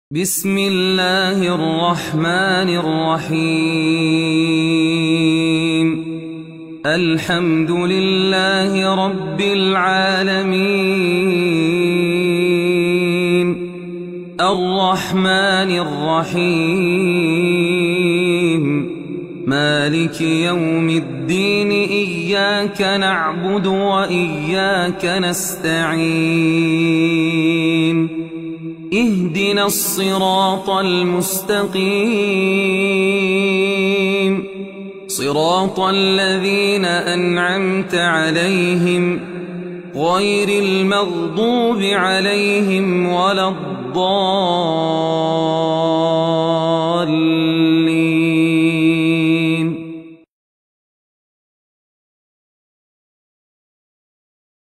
بسم الله الرحمن الرحيم. الحمد لله رب العالمين، الرحمن الرحيم، مالك يوم الدين. إياك نعبد وإياك نستعين. اهدنا الصراط المستقيم، صراط الذين أنعمت عليهم غير المغضوب عليهم ولا الضالين.